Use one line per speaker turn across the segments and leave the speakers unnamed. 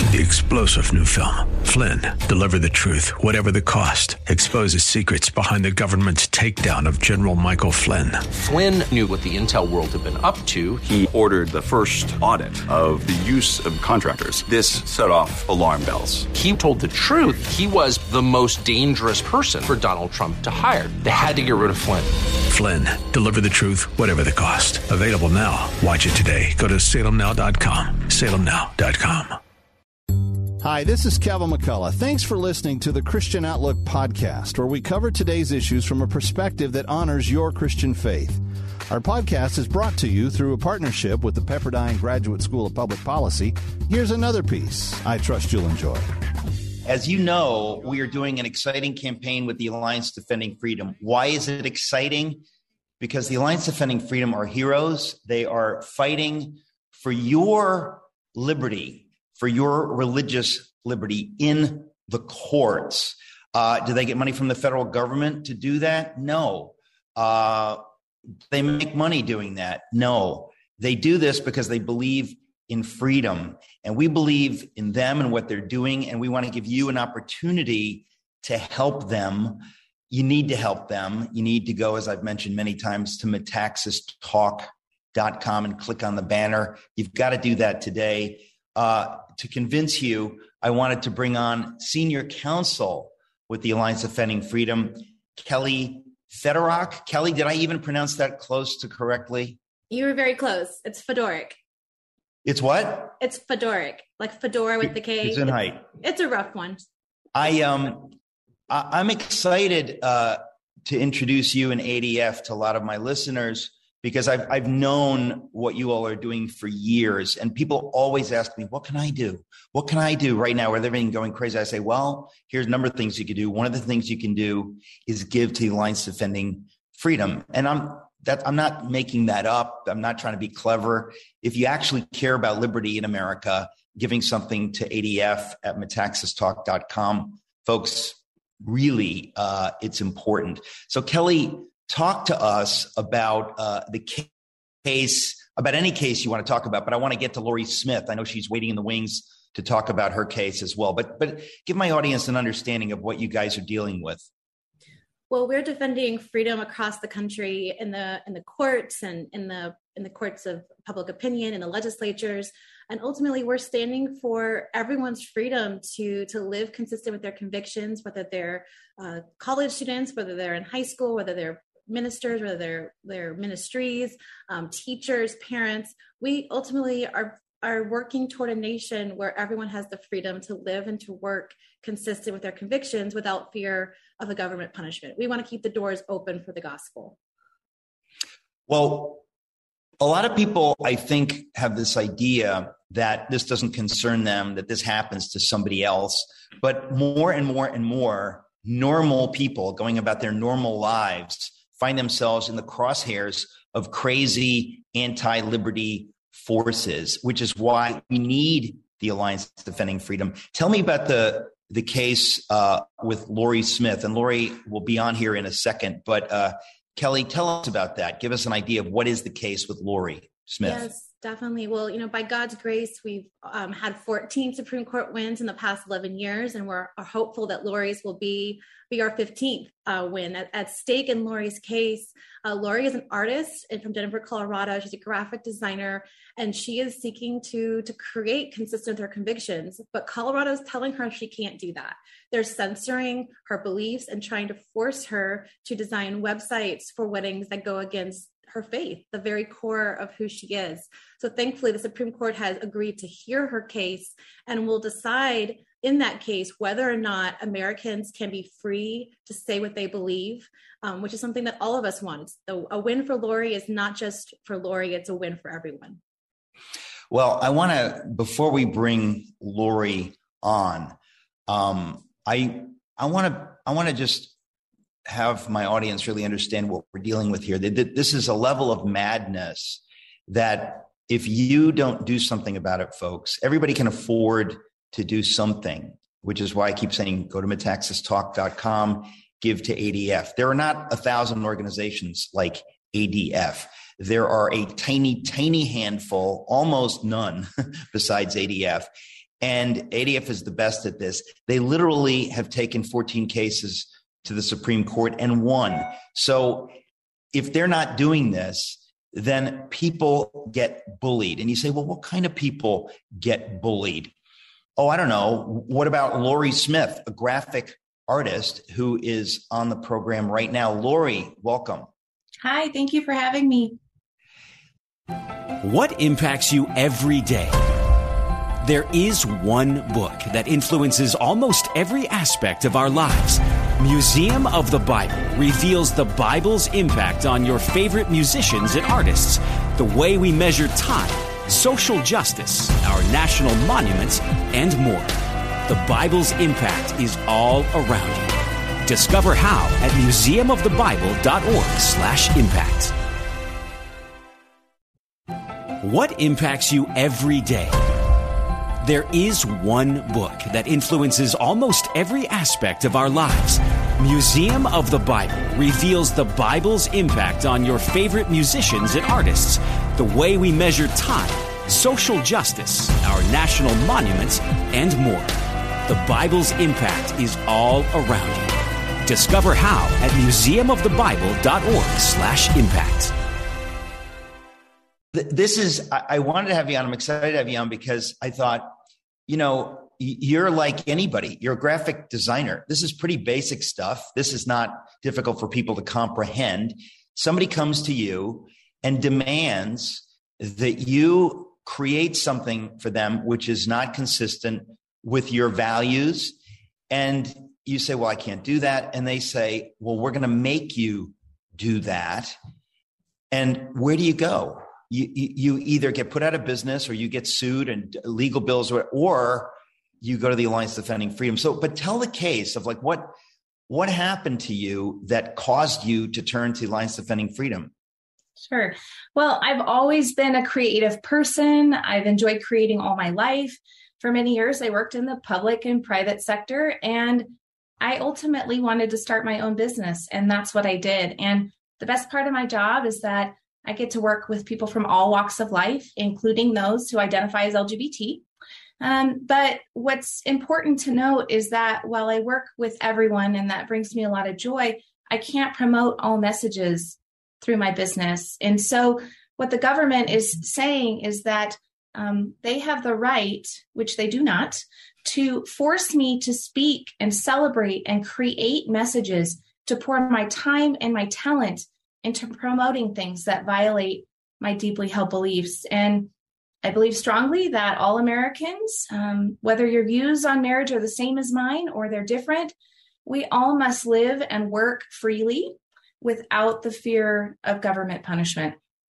The explosive new film, Flynn, deliver the truth, whatever the cost, exposes secrets behind the government's takedown of General Michael Flynn.
Flynn knew what the intel world had been up to.
He ordered the first audit of the use of contractors. This set off alarm bells.
He told the truth. He was the most dangerous person for Donald Trump to hire. They had to get rid of Flynn.
Flynn, deliver the truth, whatever the cost. Available now. Watch it today. Go to salemnow.com. salemnow.com.
Hi, this is Kevin McCullough. Thanks for listening to the Christian Outlook podcast, where we cover today's issues from a perspective that honors your Christian faith. Our podcast is brought to you through a partnership with the Pepperdine Graduate School of Public Policy. Here's another piece I trust you'll enjoy.
As you know, we are doing an exciting campaign with the Alliance Defending Freedom. Why is it exciting? Because the Alliance Defending Freedom are heroes. They are fighting for your liberty, for your religious liberty in the courts. Do they get money from the federal government to do that? No. They make money doing that? No. They do this because they believe in freedom, and we believe in them and what they're doing, and we want to give you an opportunity to help them. You need to help them. You need to go, as I've mentioned many times, to metaxastalk.com and click on the banner. You've got to do that today. To convince you, I wanted to bring on senior counsel with the Alliance Defending Freedom, Kelly Fedoruk. Kelly, did I even pronounce that close to correctly?
You were very close. It's Fedoruk.
It's what?
It's Fedoruk, like fedora with the K.
It's in height.
It's a rough one.
I'm excited to introduce you and ADF to a lot of my listeners, because I've known what you all are doing for years, and people always ask me, what can I do? What can I do right now with everything going crazy? I say, well, here's a number of things you can do. One of the things you can do is give to the Alliance Defending Freedom. And I'm not making that up. I'm not trying to be clever. If you actually care about liberty in America, giving something to ADF at metaxastalk.com, folks, really, it's important. So Kelly, talk to us about the case, about any case you want to talk about, but I want to get to Lorie Smith. I know she's waiting in the wings to talk about her case as well, but give my audience an understanding of what you guys are dealing with.
Well, we're defending freedom across the country in the courts and in the courts of public opinion, in the legislatures. And ultimately, we're standing for everyone's freedom to live consistent with their convictions, whether they're college students, whether they're in high school, whether they're ministers, whether they're ministries, teachers, parents. We ultimately are working toward a nation where everyone has the freedom to live and to work consistent with their convictions without fear of a government punishment. We want to keep the doors open for the gospel.
Well, a lot of people, I think, have this idea that this doesn't concern them, that this happens to somebody else. But more and more and more normal people going about their normal lives find themselves in the crosshairs of crazy anti-liberty forces, which is why we need the Alliance Defending Freedom. Tell me about the case with Lorie Smith, and Lorie will be on here in a second. But Kelly, tell us about that. Give us an idea of what is the case with Lorie Smith.
Yes, definitely. Well, by God's grace, we've had 14 Supreme Court wins in the past 11 years, and we're hopeful that Lorie's will be our 15th win. At stake in Lorie's case, Lorie is an artist and from Denver, Colorado. She's a graphic designer, and she is seeking to create consistent with her convictions. But Colorado is telling her she can't do that. They're censoring her beliefs and trying to force her to design websites for weddings that go against her faith, the very core of who she is. So thankfully, the Supreme Court has agreed to hear her case and will decide in that case whether or not Americans can be free to say what they believe, which is something that all of us want. A win for Lorie is not just for Lorie, it's a win for everyone.
Well, I want to, before we bring Lorie on, I want to just have my audience really understand what we're dealing with here. This is a level of madness that if you don't do something about it, folks, everybody can afford to do something, which is why I keep saying, go to metaxastalk.com, give to ADF. There are not 1,000 organizations like ADF. There are a tiny, tiny handful, almost none besides ADF. And ADF is the best at this. They literally have taken 14 cases to the Supreme Court and won. So if they're not doing this, then people get bullied. And you say, well, what kind of people get bullied? Oh, I don't know. What about Lori Smith, a graphic artist who is on the program right now? Lori, welcome.
Hi, thank you for having me.
What impacts you every day? There is one book that influences almost every aspect of our lives. Museum of the Bible reveals the Bible's impact on your favorite musicians and artists, the way we measure time, social justice, our national monuments, and more. The Bible's impact is all around you. Discover how at museumofthebible.org/impact. What impacts you every day? There is one book that influences almost every aspect of our lives. Museum of the Bible reveals the Bible's impact on your favorite musicians and artists, the way we measure time, social justice, our national monuments, and more. The Bible's impact is all around you. Discover how at museumofthebible.org/impact.
I wanted to have you on. I'm excited to have you on because I thought, you're like anybody. You're a graphic designer. This is pretty basic stuff. This is not difficult for people to comprehend. Somebody comes to you and demands that you create something for them which is not consistent with your values. And you say, well, I can't do that. And they say, well, we're going to make you do that. And where do you go? You either get put out of business or you get sued and legal bills, or you go to the Alliance Defending Freedom. But tell the case of like what happened to you that caused you to turn to Alliance Defending Freedom.
Sure. Well, I've always been a creative person. I've enjoyed creating all my life. For many years, I worked in the public and private sector, and I ultimately wanted to start my own business, and that's what I did. And the best part of my job is that I get to work with people from all walks of life, including those who identify as LGBT. But what's important to note is that while I work with everyone, and that brings me a lot of joy, I can't promote all messages through my business. And so what the government is saying is that they have the right, which they do not, to force me to speak and celebrate and create messages, to pour my time and my talent into promoting things that violate my deeply held beliefs. And I believe strongly that all Americans, whether your views on marriage are the same as mine or they're different, we all must live and work freely without the fear of government punishment.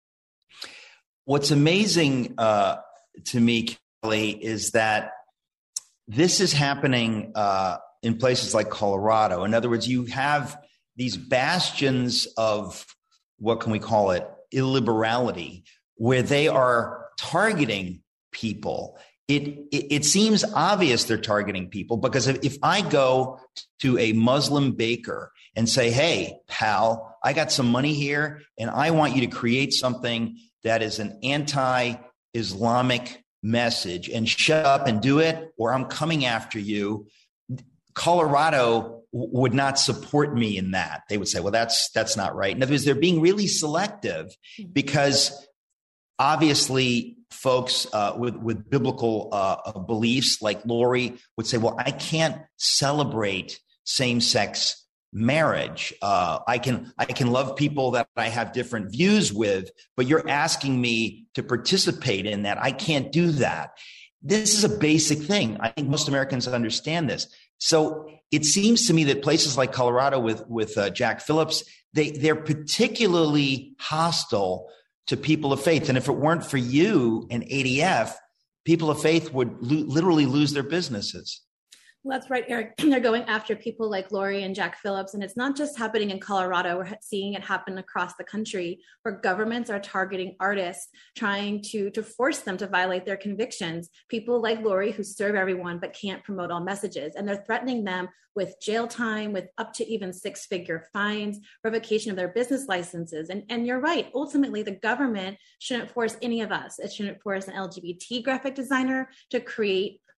What's amazing to me, Kelly, is that this is happening in places like Colorado. In other words, you have these bastions of, what can we call it, illiberality, where they are targeting people. It seems obvious they're targeting people, because if I go to a Muslim baker and say, hey, pal, I got some money here and I want you to create something that is an anti-Islamic message, and shut up and do it, or I'm coming after you, Colorado would not support me in that. They would say, well, that's not right. In other words, they're being really selective, because obviously folks with biblical beliefs like Lori would say, well, I can't celebrate same-sex marriage. I can love people that I have different views with, but you're asking me to participate in that. I can't do that. This is a basic thing. I think most Americans understand this. So it seems to me that places like Colorado with Jack Phillips, they're particularly hostile to people of faith. And if it weren't for you and ADF, people of faith would literally lose their businesses.
Well, that's right, Eric. They're going after people like Lori and Jack Phillips. And it's not just happening in Colorado. We're seeing it happen across the country, where governments are targeting artists, trying to force them to violate their convictions. People like Lori, who serve everyone but can't promote all messages. And they're threatening them with jail time, with up to even 6-figure fines, revocation of their business licenses. And you're right. Ultimately, the government shouldn't force any of us. It shouldn't force an LGBT graphic designer to create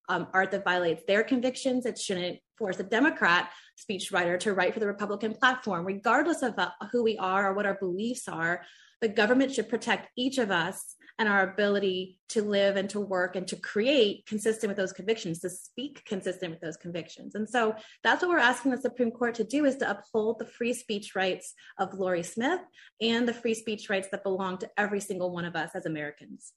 art that violates their convictions. It shouldn't force a Democrat speechwriter to write for the Republican platform. Regardless of who we are or what our beliefs are, the government should protect each of us and our ability to live and to work and to create consistent with those convictions, to speak consistent with those convictions. And so that's what we're asking the Supreme Court to do, is to uphold the free speech rights of Lorie Smith and the free speech rights that belong to every single one of us as Americans.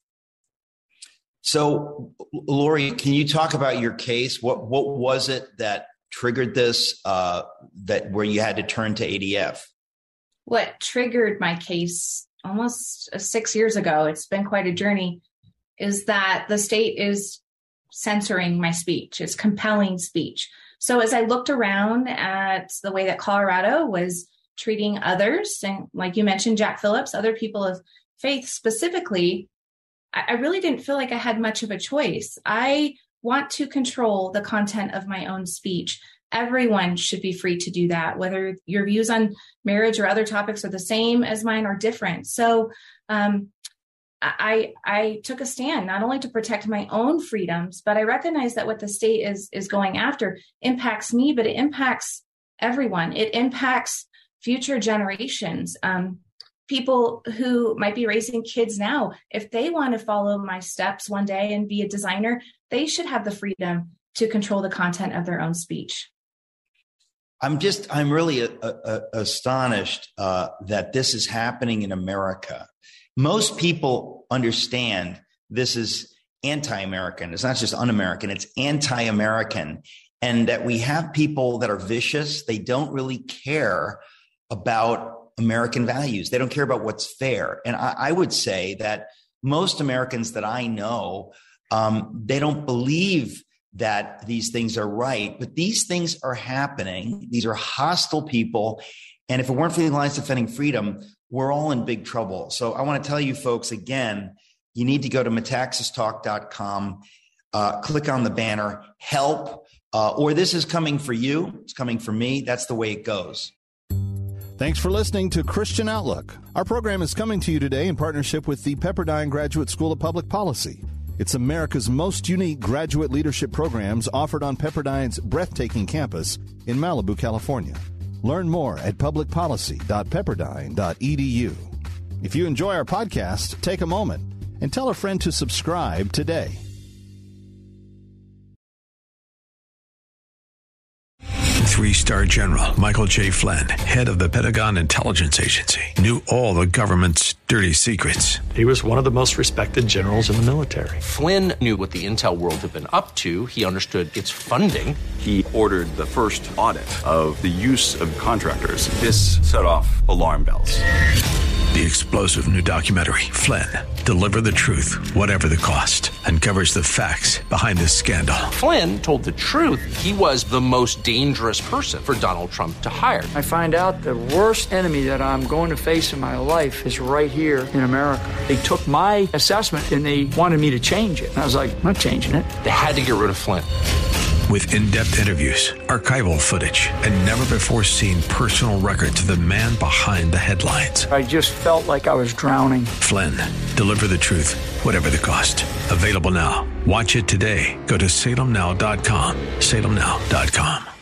So, Lorie, can you talk about your case? What was it that triggered this, that where you had to turn to ADF?
What triggered my case almost 6 years ago, it's been quite a journey, is that the state is censoring my speech. It's compelling speech. So as I looked around at the way that Colorado was treating others, and like you mentioned, Jack Phillips, other people of faith specifically, I really didn't feel like I had much of a choice. I want to control the content of my own speech. Everyone should be free to do that, whether your views on marriage or other topics are the same as mine or different. So I took a stand not only to protect my own freedoms, but I recognize that what the state is going after impacts me, but it impacts everyone. It impacts future generations. People who might be raising kids now, if they want to follow my steps one day and be a designer, they should have the freedom to control the content of their own speech.
I'm really astonished that this is happening in America. Most people understand this is anti-American. It's not just un-American, it's anti-American. And that we have people that are vicious. They don't really care about American values. They don't care about what's fair. And I would say that most Americans that I know, they don't believe that these things are right, but these things are happening. These are hostile people. And if it weren't for the Alliance Defending Freedom, we're all in big trouble. So I want to tell you folks again, you need to go to metaxastalk.com, click on the banner, help, or this is coming for you. It's coming for me. That's the way it goes.
Thanks for listening to Christian Outlook. Our program is coming to you today in partnership with the Pepperdine Graduate School of Public Policy. It's America's most unique graduate leadership programs offered on Pepperdine's breathtaking campus in Malibu, California. Learn more at publicpolicy.pepperdine.edu. If you enjoy our podcast, take a moment and tell a friend to subscribe today.
Three-star General Michael J. Flynn, head of the Pentagon Intelligence Agency, knew all the government's dirty secrets.
He was one of the most respected generals in the military.
Flynn knew what the intel world had been up to. He understood its funding.
He ordered the first audit of the use of contractors. This set off alarm bells.
The explosive new documentary, Flynn, Deliver the Truth, Whatever the Cost, uncovers the facts behind this scandal.
Flynn told the truth. He was the most dangerous person for Donald Trump to hire.
I find out the worst enemy that I'm going to face in my life is right here in America. They took my assessment and they wanted me to change it. And I was like, I'm not changing it.
They had to get rid of Flynn.
With in-depth interviews, archival footage, and never-before-seen personal records of the man behind the headlines.
I just felt like I was drowning.
Flynn, Deliver the Truth, Whatever the Cost. Available now. Watch it today. Go to salemnow.com. salemnow.com.